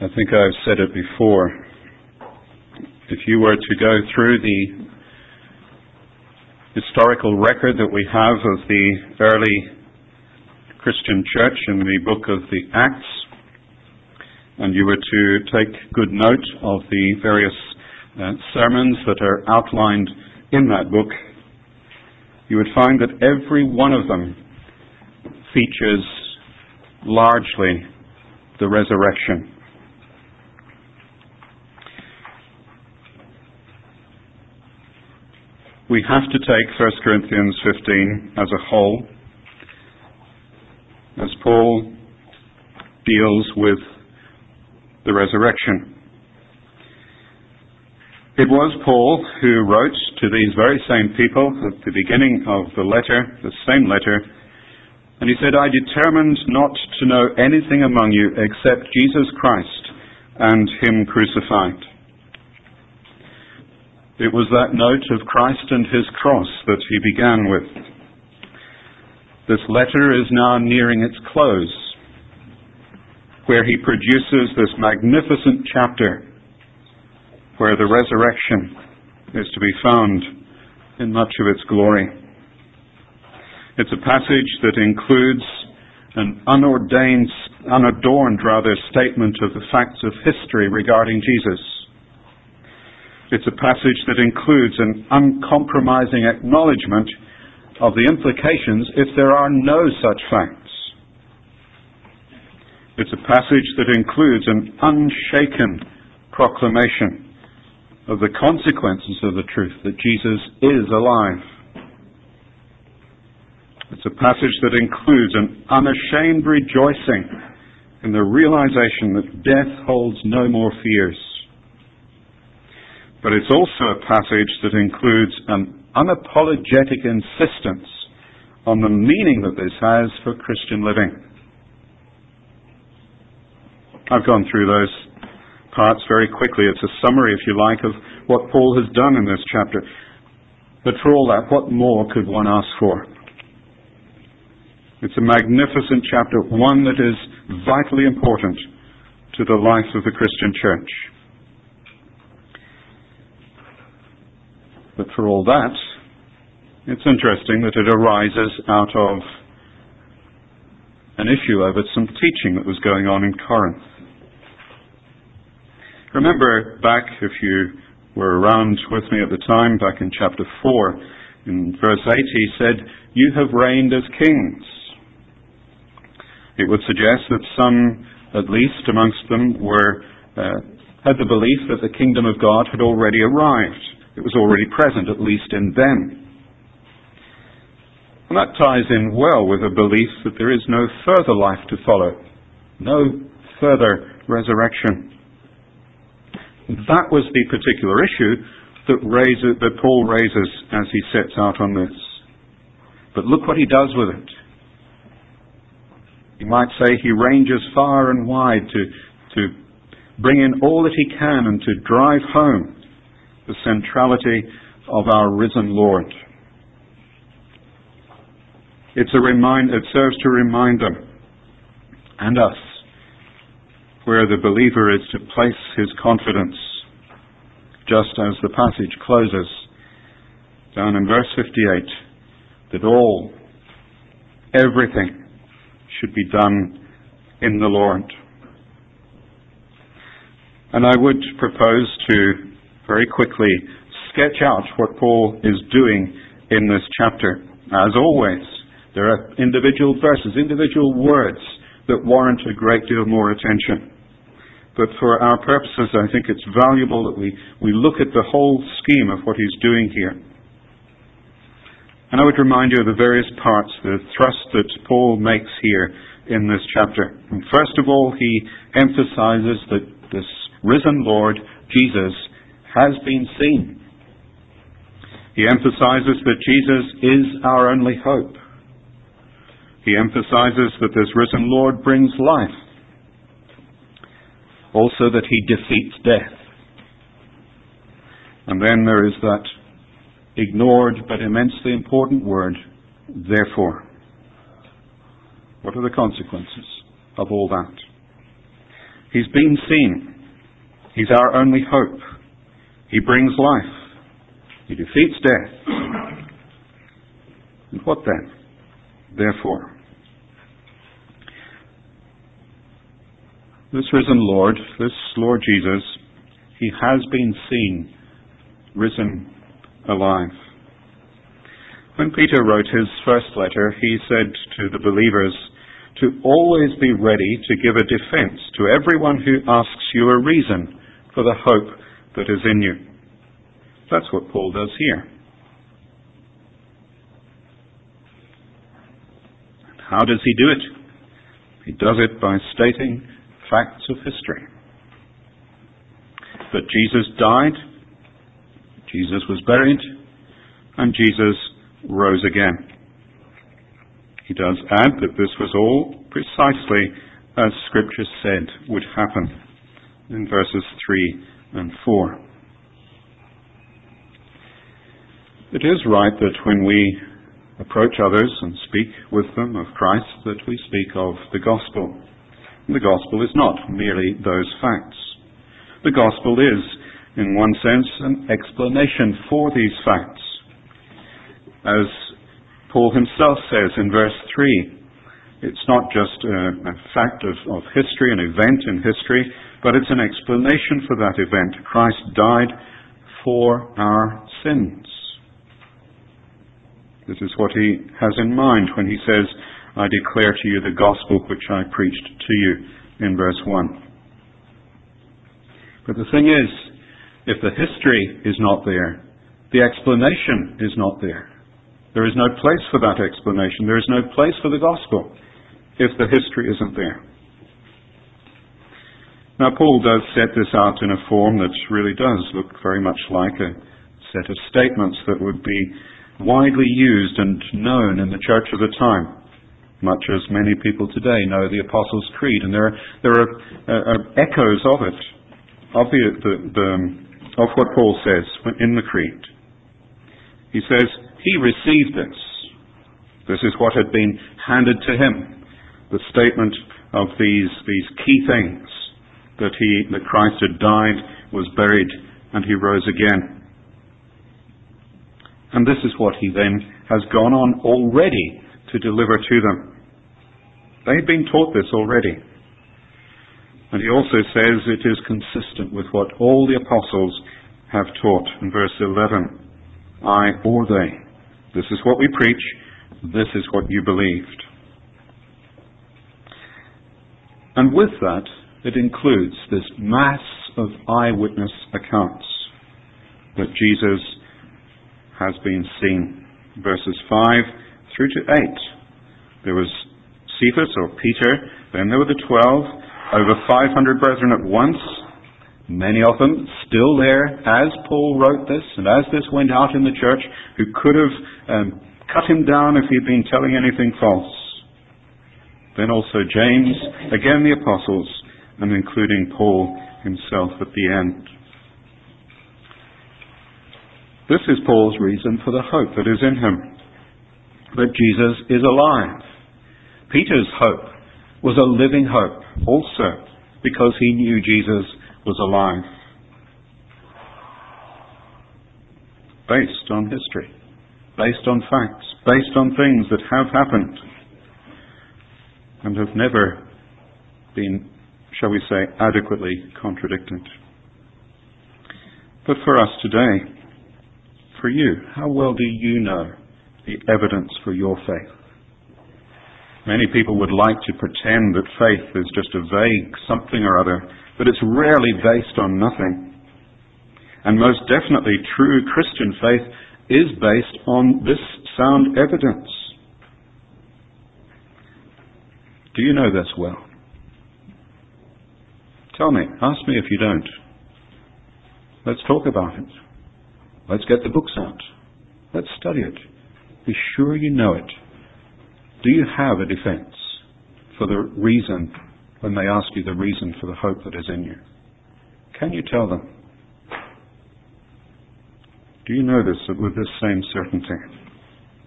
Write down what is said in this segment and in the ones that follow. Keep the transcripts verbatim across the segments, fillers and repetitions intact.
I think I've said it before. If you were to go through the historical record that we have of the early Christian church in the book of the Acts, and you were to take good note of the various uh, sermons that are outlined in that book, you would find that every one of them features largely the resurrection. We have to take First Corinthians fifteen as a whole, as Paul deals with the resurrection. It was Paul who wrote to these very same people at the beginning of the letter, the same letter, and he said, "I determined not to know anything among you except Jesus Christ and Him crucified." It was that note of Christ and His cross that he began with. This letter is now nearing its close, where he produces this magnificent chapter where the resurrection is to be found in much of its glory. It's a passage that includes an unordained, unadorned rather, statement of the facts of history regarding Jesus. It's a passage that includes an uncompromising acknowledgement of the implications if there are no such facts. It's a passage that includes an unshaken proclamation of the consequences of the truth that Jesus is alive. It's a passage that includes an unashamed rejoicing in the realization that death holds no more fears. But it's also a passage that includes an unapologetic insistence on the meaning that this has for Christian living. I've gone through those parts very quickly. It's a summary, if you like, of what Paul has done in this chapter. But for all that, what more could one ask for? It's a magnificent chapter, one that is vitally important to the life of the Christian church. But for all that, it's interesting that it arises out of an issue over some teaching that was going on in Corinth. Remember back, if you were around with me at the time, back in chapter four, in verse eight, he said, "You have reigned as kings." It would suggest that some, at least amongst them, were uh, had the belief that the kingdom of God had already arrived. It was already present, at least in them. And that ties in well with a belief that there is no further life to follow, no further resurrection. That was the particular issue that, raises, that Paul raises as he sets out on this. But look what he does with it. You might say he ranges far and wide to, to bring in all that he can and to drive home the centrality of our risen Lord. It's a remind, it serves to remind them and us where the believer is to place his confidence, just as the passage closes down in verse fifty-eight, that all, everything should be done in the Lord. And I would propose to very quickly sketch out what Paul is doing in this chapter. As always, there are individual verses, individual words that warrant a great deal more attention. But for our purposes, I think it's valuable that we, we look at the whole scheme of what he's doing here. And I would remind you of the various parts, the thrust that Paul makes here in this chapter. And first of all, he emphasizes that this risen Lord, Jesus, has been seen. He emphasizes that Jesus is our only hope. He emphasizes that this risen Lord brings life. Also that he defeats death. And then there is that ignored but immensely important word, therefore. What are the consequences of all that? He's been seen. He's our only hope. He brings life. He defeats death. And what then? Therefore, this risen Lord, this Lord Jesus, He has been seen, risen, alive. When Peter wrote his first letter, he said to the believers to always be ready to give a defense to everyone who asks you a reason for the hope that is in you. That's what Paul does here. How does he do it? He does it by stating facts of history. That Jesus died, Jesus was buried, and Jesus rose again. He does add that this was all precisely as Scripture said would happen in verses three and four. It is right that when we approach others and speak with them of Christ, that we speak of the gospel. The gospel is not merely those facts. The gospel is, in one sense, an explanation for these facts. As Paul himself says in verse three, it's not just a, a fact of, of history, an event in history, but it's an explanation for that event. Christ died for our sins. This is what he has in mind when he says, I declare to you the gospel which I preached to you, in verse one. But the thing is, if the history is not there, the explanation is not there. There is no place for that explanation. There is no place for the gospel if the history isn't there. Now, Paul does set this out in a form that really does look very much like a set of statements that would be widely used and known in the church of the time, much as many people today know the Apostles' Creed. And there are, there are, uh, are echoes of it, of, the, the, the, of what Paul says in the Creed. He says, he received this. This is what had been handed to him. The statement of these, these key things, that he, that Christ had died, was buried, and he rose again. And this is what he then has gone on already to deliver to them. They've been taught this already. And he also says it is consistent with what all the apostles have taught in verse eleven. I or they. This is what we preach. This is what you believed. And with that, it includes this mass of eyewitness accounts that Jesus has been seen. Verses five through to eight. There was Cephas or Peter, then there were the twelve, over five hundred brethren at once, many of them still there as Paul wrote this and as this went out in the church, who could have um, cut him down if he'd been telling anything false. Then also James, again the apostles, and including Paul himself at the end. This is Paul's reason for the hope that is in him, that Jesus is alive. Peter's hope was a living hope also, because he knew Jesus was alive. Based on history, based on facts, based on things that have happened and have never been, shall we say, adequately contradicted. But for us today, for you, how well do you know the evidence for your faith? Many people would like to pretend that faith is just a vague something or other, but it's rarely based on nothing. And most definitely true Christian faith is based on this sound evidence. Do you know this well? Tell me. Ask me if you don't. Let's talk about it. Let's get the books out. Let's study it. Be sure you know it. Do you have a defense for the reason, when they ask you the reason for the hope that is in you? Can you tell them? Do you know this with this same certainty?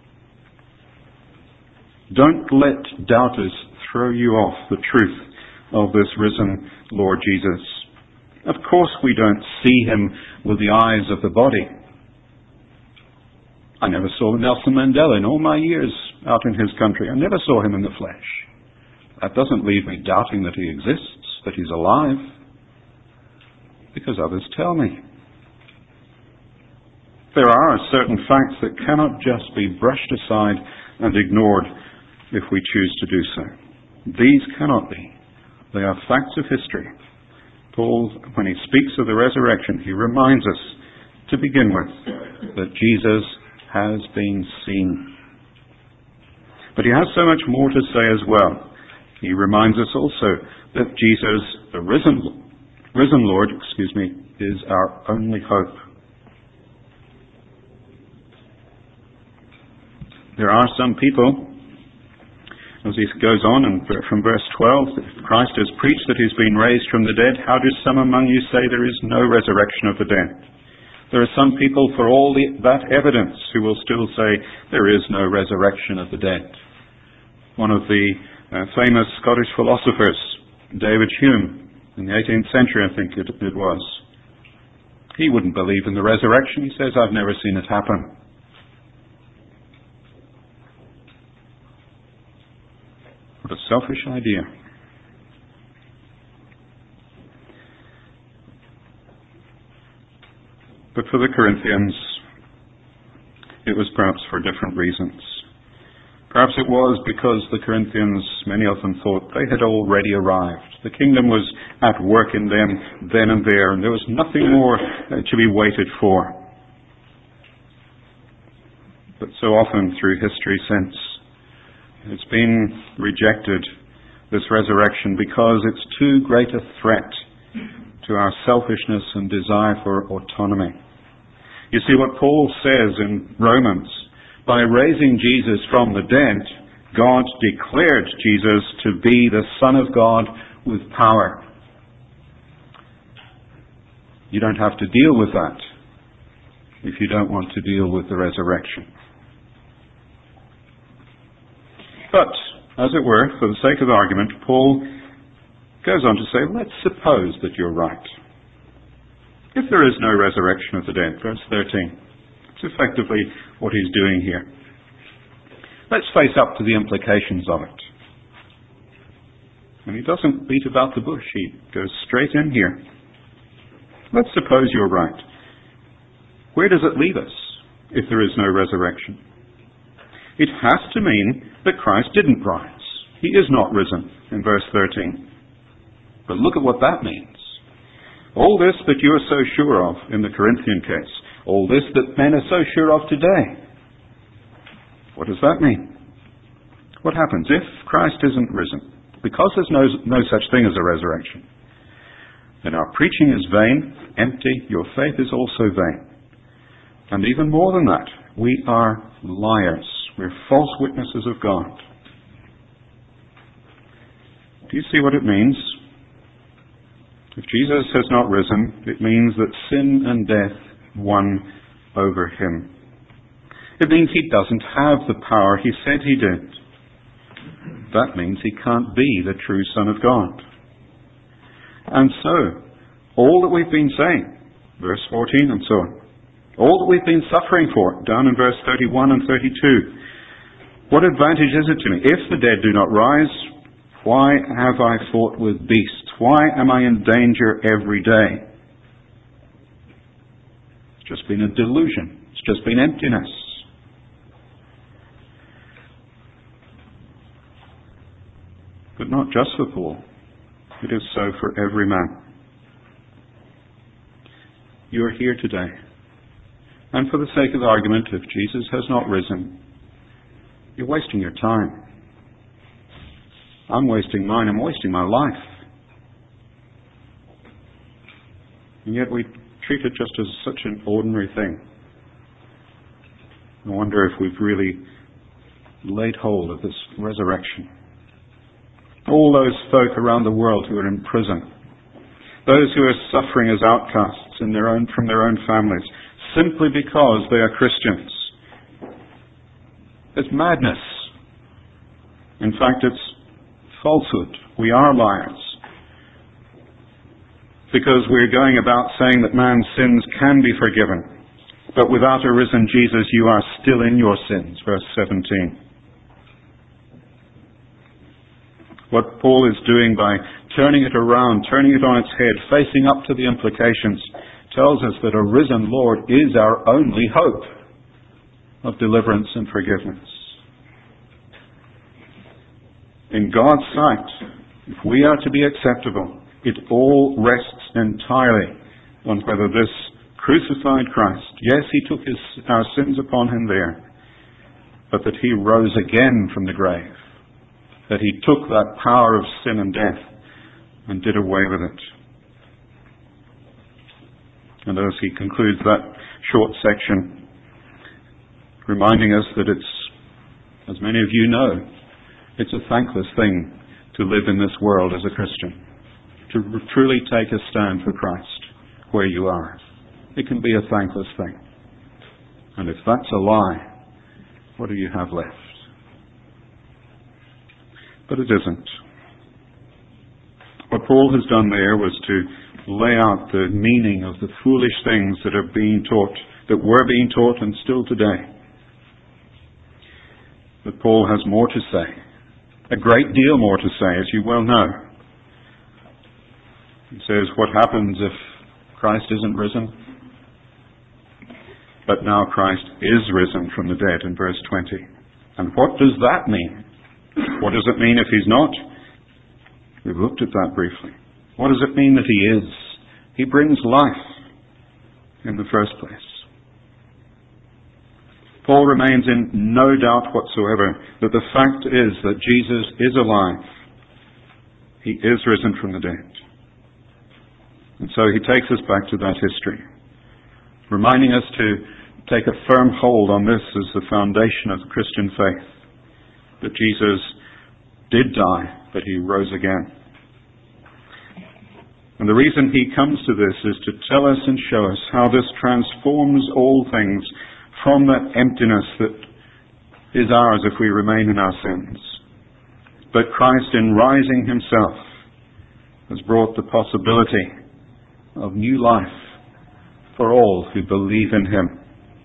Don't let doubters throw you off the truth of this risen Lord Jesus. Of course we don't see him with the eyes of the body. I never saw Nelson Mandela in all my years out in his country. I never saw him in the flesh. That doesn't leave me doubting that he exists, that he's alive, because others tell me. There are certain facts that cannot just be brushed aside and ignored if we choose to do so. These cannot be. They are facts of history. Paul, when he speaks of the resurrection, he reminds us, to begin with, that Jesus has been seen. But he has so much more to say as well. He reminds us also that Jesus, the risen, risen Lord, excuse me, is our only hope. There are some people, as he goes on and from verse twelve, if Christ has preached that he's been raised from the dead, how do some among you say there is no resurrection of the dead? There are some people, for all the, that evidence, who will still say there is no resurrection of the dead. One of the uh, famous Scottish philosophers, David Hume, in the eighteenth century, I think it, it was, he wouldn't believe in the resurrection. He says, I've never seen it happen. What a selfish idea. But for the Corinthians, it was perhaps for different reasons. Perhaps it was because the Corinthians, many of them thought they had already arrived. The kingdom was at work in them then and there, and there was nothing more uh, to be waited for. But so often through history since, it's been rejected, this resurrection, because it's too great a threat to our selfishness and desire for autonomy. You see what Paul says in Romans, by raising Jesus from the dead, God declared Jesus to be the Son of God with power. You don't have to deal with that if you don't want to deal with the resurrection. But, as it were, for the sake of argument, Paul goes on to say, let's suppose that you're right. If there is no resurrection of the dead, verse thirteen, it's effectively what he's doing here. Let's face up to the implications of it. And he doesn't beat about the bush, he goes straight in here. Let's suppose you're right. Where does it leave us if there is no resurrection? It has to mean that Christ didn't rise. He is not risen, in verse thirteen. But look at what that means. All this that you are so sure of in the Corinthian case, all this that men are so sure of today, what does that mean? What happens if Christ isn't risen? Because there's no, no such thing as a resurrection, then our preaching is vain, empty, your faith is also vain. And even more than that, we are liars. We're false witnesses of God. Do you see what it means? If Jesus has not risen, it means that sin and death won over him. It means he doesn't have the power he said he did. That means he can't be the true Son of God. And so, all that we've been saying, verse fourteen and so on, all that we've been suffering for, down in verse thirty-one and thirty-two, what advantage is it to me? If the dead do not rise, why have I fought with beasts? Why am I in danger every day? It's just been a delusion. It's just been emptiness. But not just for Paul. It is so for every man. You are here today. And for the sake of argument, if Jesus has not risen, you're wasting your time. I'm wasting mine. I'm wasting my life. And yet we treat it just as such an ordinary thing. I wonder if we've really laid hold of this resurrection. All those folk around the world who are in prison, those who are suffering as outcasts in their own, from their own families, simply because they are Christians. It's madness. In fact, it's falsehood. We are liars. because we're going about saying that man's sins can be forgiven. But without a risen Jesus, you are still in your sins. Verse seventeen. What Paul is doing by turning it around, turning it on its head, facing up to the implications, tells us that a risen Lord is our only hope of deliverance and forgiveness. In God's sight, if we are to be acceptable, it all rests entirely on whether this crucified Christ, yes, he took his, our sins upon him there, but that he rose again from the grave, that he took that power of sin and death and did away with it. And as he concludes that short section, reminding us that it's, as many of you know, it's a thankless thing to live in this world as a Christian, to truly take a stand for Christ where you are. It can be a thankless thing. And if that's a lie, what do you have left? But it isn't. What Paul has done there was to lay out the meaning of the foolish things that are being taught, that were being taught and still today. But Paul has more to say. A great deal more to say, as you well know. He says, what happens if Christ isn't risen? But now Christ is risen from the dead in verse twenty. And what does that mean? What does it mean if he's not? We've looked at that briefly. What does it mean that he is? He brings life in the first place. Paul remains in no doubt whatsoever that the fact is that Jesus is alive. He is risen from the dead. And so he takes us back to that history, reminding us to take a firm hold on this as the foundation of the Christian faith, that Jesus did die, but he rose again. And the reason he comes to this is to tell us and show us how this transforms all things from that emptiness that is ours if we remain in our sins. But Christ, in rising himself, has brought the possibility of new life for all who believe in him.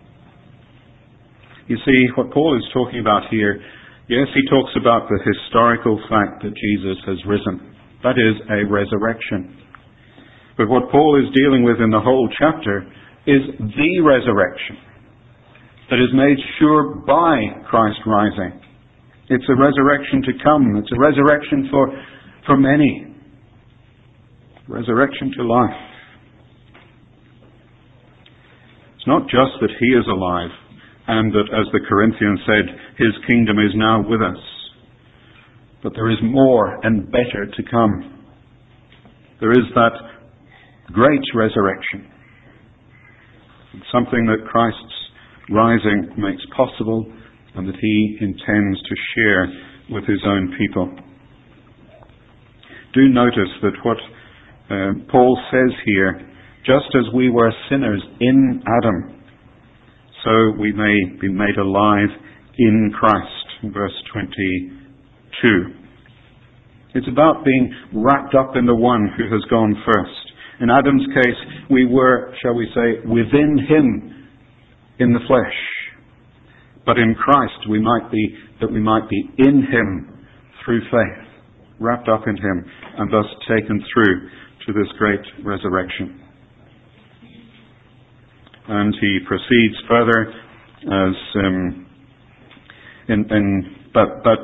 You see, what Paul is talking about here, yes, he talks about the historical fact that Jesus has risen. That is a resurrection. But what Paul is dealing with in the whole chapter is the resurrection that is made sure by Christ rising. It's a resurrection to come. It's a resurrection for, for many. Resurrection to life. It's not just that he is alive and that, as the Corinthians said, his kingdom is now with us. But there is more and better to come. There is that great resurrection. Something that Christ's rising makes possible and that he intends to share with his own people. Do notice that what uh, Paul says here, just as we were sinners in Adam, so we may be made alive in Christ. Verse twenty-two. It's about being wrapped up in the one who has gone first. In Adam's case, we were, shall we say, within him in the flesh. But in Christ, we might be, that we might be in him through faith, wrapped up in him, and thus taken through to this great resurrection. And he proceeds further as, um, in, in, but, but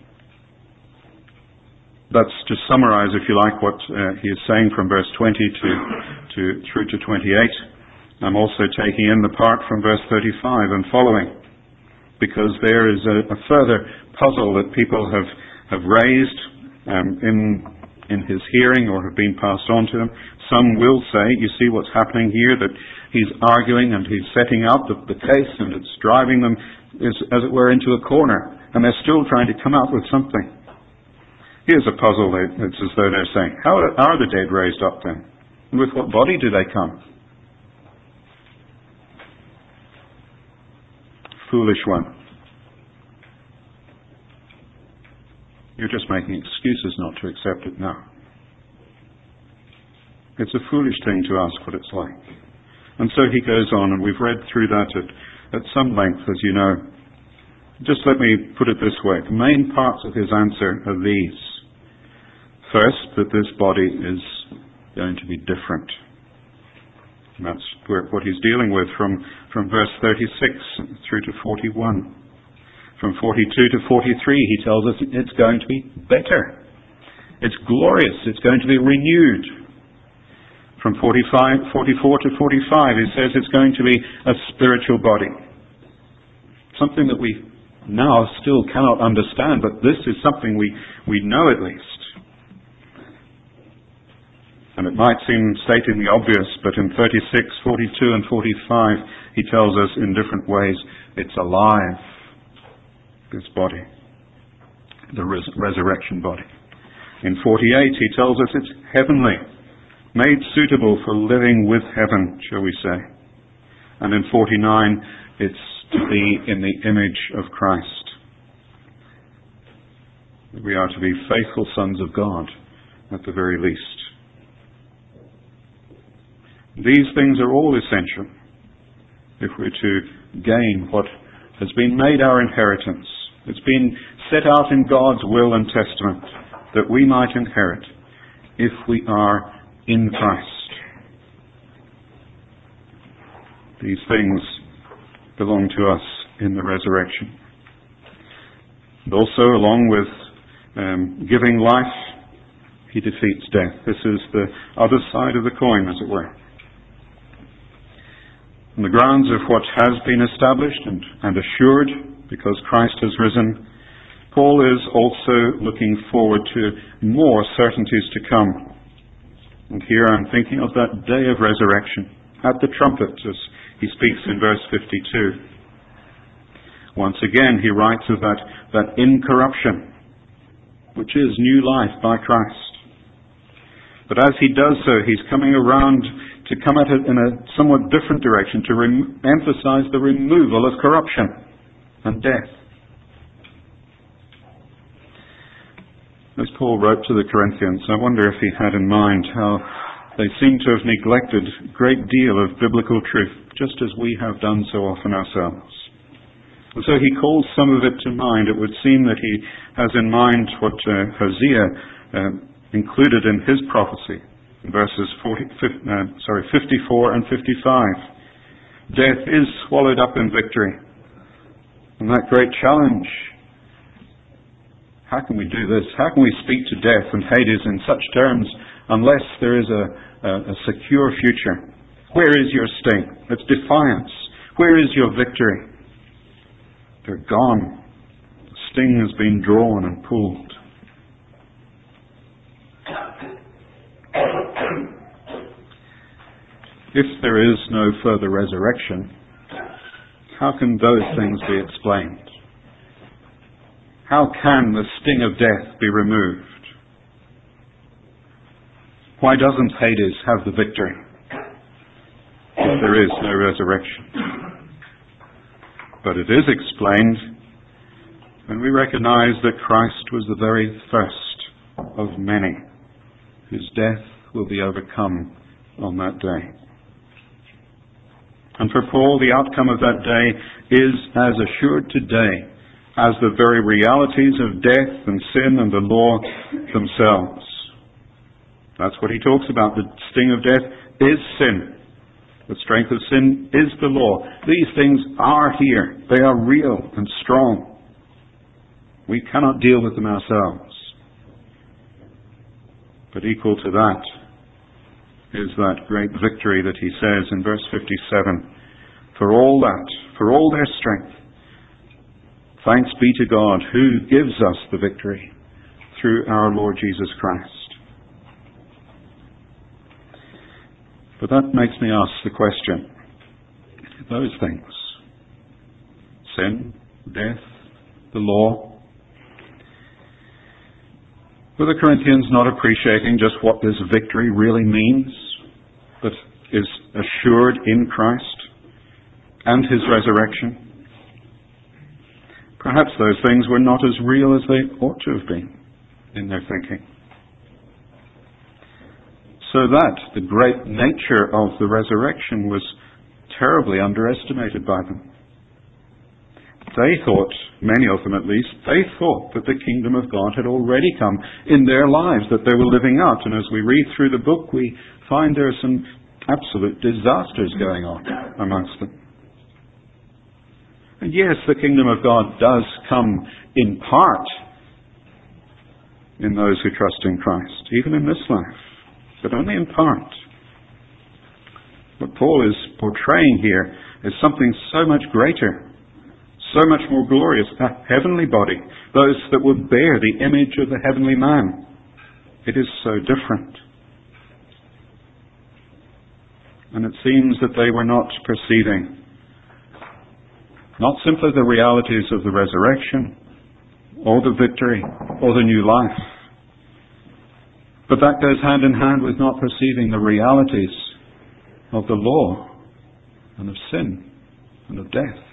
that's to summarize, if you like, what uh, he is saying from verse twenty to, to through to twenty-eight. I'm also taking in the part from verse thirty-five and following, because there is a, a further puzzle that people have have raised um, in in his hearing or have been passed on to him. Some will say, you see what's happening here, that he's arguing and he's setting out the, the case, and it's driving them, as, as it were, into a corner, and they're still trying to come out with something. Here's a puzzle. It's as though they're saying, how are the dead raised up then? And with what body do they come? Foolish one. You're just making excuses not to accept it now. It's a foolish thing to ask what it's like. And so he goes on, and we've read through that at, at some length, as you know. Just let me put it this way. The main parts of his answer are these. First, that this body is going to be different. And that's what he's dealing with from, from verse thirty-six through to forty-one. From forty-two to forty-three, he tells us it's going to be better. It's glorious. It's going to be renewed. From forty-five, forty-four to forty-five, he says it's going to be a spiritual body. Something that we now still cannot understand, but this is something we, we know at least. And it might seem stating the obvious, but in thirty-six, forty-two and forty-five, he tells us in different ways, it's alive, this body, the res- resurrection body. In forty-eight, he tells us it's heavenly, made suitable for living with heaven, shall we say. And in forty-nine, it's to be in the image of Christ. We are to be faithful sons of God, at the very least. These things are all essential if we're to gain what has been made our inheritance. It's been set out in God's will and testament that we might inherit if we are in Christ. These things belong to us in the resurrection. And also, along with um, giving life, he defeats death. This is the other side of the coin, as it were. On the grounds of what has been established and, and assured, because Christ has risen, Paul is also looking forward to more certainties to come. And here I'm thinking of that day of resurrection, at the trumpet, as he speaks in verse fifty-two. Once again, he writes of that, that incorruption, which is new life by Christ. But as he does so, he's coming around to come at it in a somewhat different direction, to rem- emphasize the removal of corruption and death. As Paul wrote to the Corinthians, I wonder if he had in mind how they seem to have neglected a great deal of biblical truth, just as we have done so often ourselves. And so he calls some of it to mind. It would seem that he has in mind what uh, Hosea uh, included in his prophecy, verses forty, fifty, uh, sorry, fifty-four and fifty-five. Death is swallowed up in victory. And that great challenge, how can we do this? How can we speak to death and Hades in such terms unless there is a, a, a secure future? Where is your sting? It's defiance. Where is your victory? They're gone. The sting has been drawn and pulled. If there is no further resurrection, how can those things be explained? How can the sting of death be removed? Why doesn't Hades have the victory if there is no resurrection? But it is explained when we recognize that Christ was the very first of many whose death will be overcome on that day. And for Paul, the outcome of that day is as assured today as the very realities of death and sin and the law themselves. That's what he talks about. The sting of death is sin. The strength of sin is the law. These things are here. They are real and strong. We cannot deal with them ourselves. But equal to that is that great victory that he says in verse fifty-seven. For all that, for all their strength, thanks be to God who gives us the victory through our Lord Jesus Christ. But that makes me ask the question, those things, sin, death, the law, were the Corinthians not appreciating just what this victory really means, that is assured in Christ and his resurrection? Perhaps those things were not as real as they ought to have been in their thinking. So that the great nature of the resurrection was terribly underestimated by them. They thought, many of them at least, they thought that the kingdom of God had already come in their lives, that they were living out. And as we read through the book, we find there are some absolute disasters going on amongst them. And yes, the kingdom of God does come in part in those who trust in Christ, even in this life, but only in part. What Paul is portraying here is something so much greater, so much more glorious, a heavenly body, those that would bear the image of the heavenly man. It is so different. And it seems that they were not perceiving not simply the realities of the resurrection, or the victory, or the new life, but that goes hand in hand with not perceiving the realities of the law, and of sin, and of death.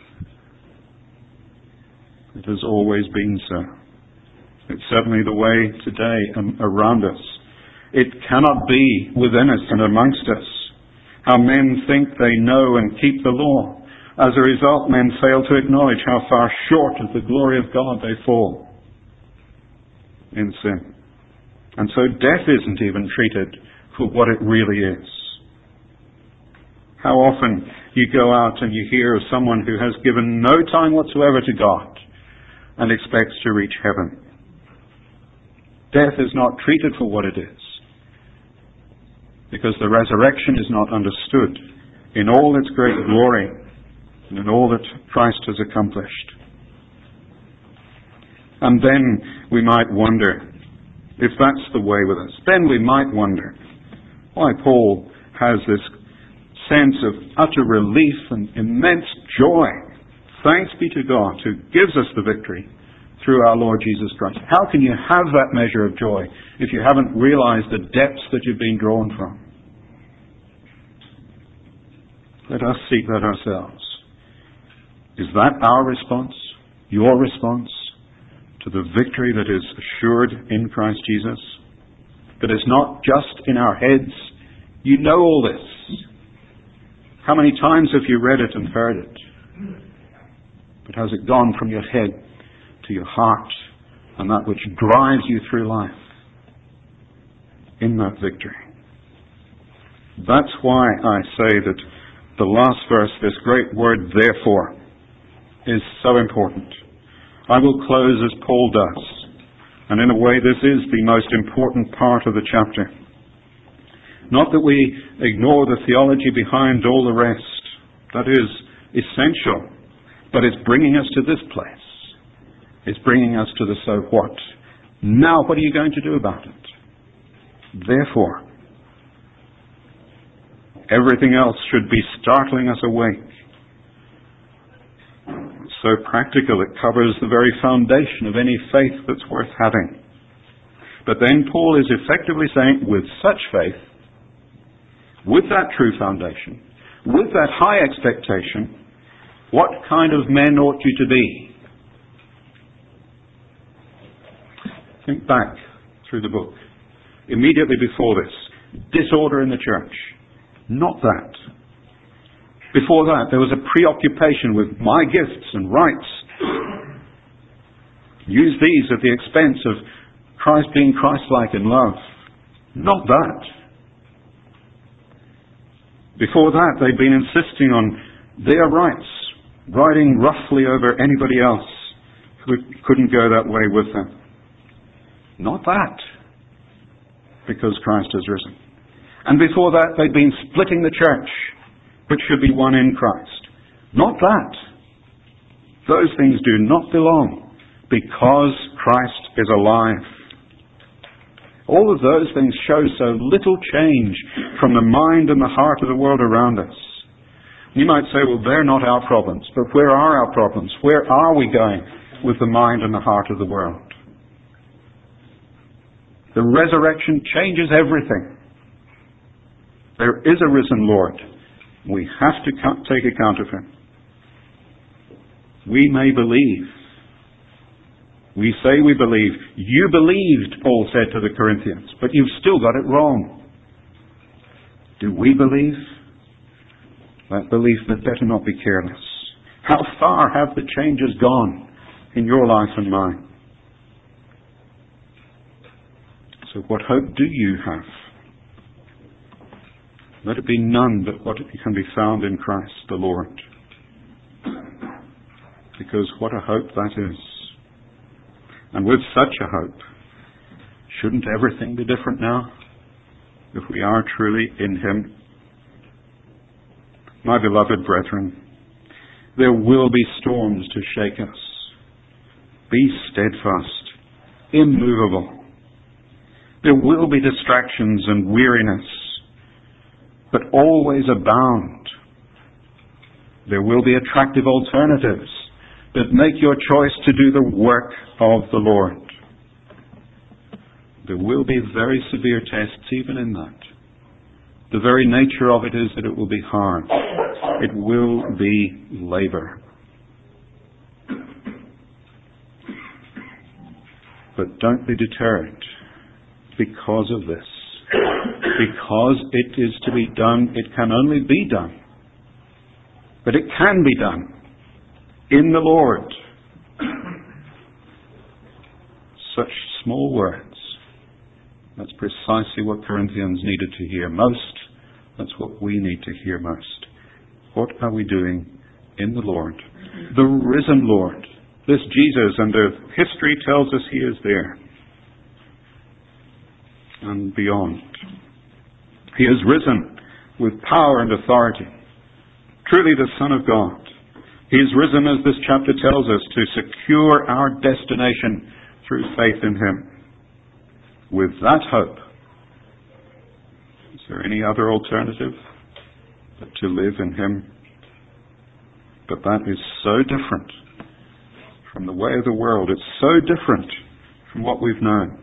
It has always been so. It's certainly the way today around us. It cannot be within us and amongst us. How men think they know and keep the law. As a result, men fail to acknowledge how far short of the glory of God they fall in sin. And so death isn't even treated for what it really is. How often you go out and you hear of someone who has given no time whatsoever to God and expects to reach heaven. Death is not treated for what it is, because the resurrection is not understood in all its great glory and in all that Christ has accomplished. And then we might wonder, if that's the way with us, then we might wonder why Paul has this sense of utter relief and immense joy. Thanks be to God who gives us the victory through our Lord Jesus Christ. How can you have that measure of joy if you haven't realized the depths that you've been drawn from? Let us seek that ourselves. Is that our response? Your response to the victory that is assured in Christ Jesus? That is not just in our heads. You know all this. How many times have you read it and heard it? But has it gone from your head to your heart, and that which drives you through life in that victory? That's why I say that the last verse, this great word, therefore, is so important. I will close as Paul does. And in a way, this is the most important part of the chapter. Not that we ignore the theology behind all the rest. That is essential. But it's bringing us to this place. It's bringing us to the so what. Now, what are you going to do about it? Therefore, everything else should be startling us awake. So practical, it covers the very foundation of any faith that's worth having. But then Paul is effectively saying, with such faith, with that true foundation, with that high expectation, what kind of men ought you to be? Think back through the book. Immediately before this, disorder in the church. Not that. Before that, there was a preoccupation with my gifts and rights. Use these at the expense of Christ being Christ-like in love. Not that. Before that, they'd been insisting on their rights, riding roughly over anybody else who couldn't go that way with them. Not that, because Christ has risen. And before that, they'd been splitting the church, which should be one in Christ. Not that. Those things do not belong, because Christ is alive. All of those things show so little change from the mind and the heart of the world around us. You might say, well, they're not our problems. But where are our problems? Where are we going with the mind and the heart of the world? The resurrection changes everything. There is a risen Lord. We have to take account of Him. We may believe. We say we believe. You believed, Paul said to the Corinthians, but you've still got it wrong. Do we believe? That belief that better not be careless. How far have the changes gone in your life and mine? So what hope do you have? Let it be none but what can be found in Christ the Lord. Because what a hope that is. And with such a hope, shouldn't everything be different now? If we are truly in Him? My beloved brethren, there will be storms to shake us. Be steadfast, immovable. There will be distractions and weariness, but always abound. There will be attractive alternatives that make your choice to do the work of the Lord. There will be very severe tests even in that. The very nature of it is that it will be hard. It will be labor. But don't be deterred because of this. Because it is to be done, it can only be done. But it can be done in the Lord. Such small words. That's precisely what Corinthians needed to hear most. That's what we need to hear most. What are we doing in the Lord? The risen Lord. This Jesus, and the history tells us He is there. And beyond. He is risen with power and authority. Truly the Son of God. He is risen, as this chapter tells us, to secure our destination through faith in Him. With that hope, is there any other alternative but to live in Him? But that is so different from the way of the world. It's so different from what we've known.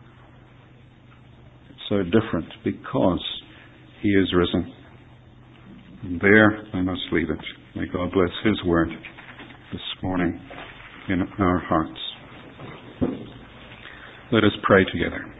It's so different because He is risen. And there I must leave it. May God bless His word this morning in our hearts. Let us pray together.